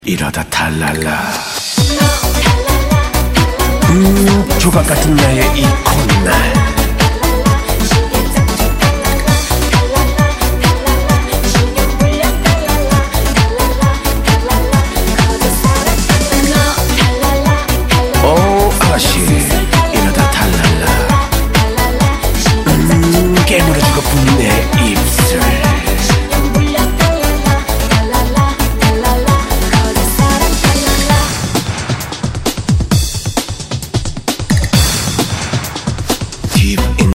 이러다 탈랄라. 조각 같은 나의 이 콧날. 오 아가씨,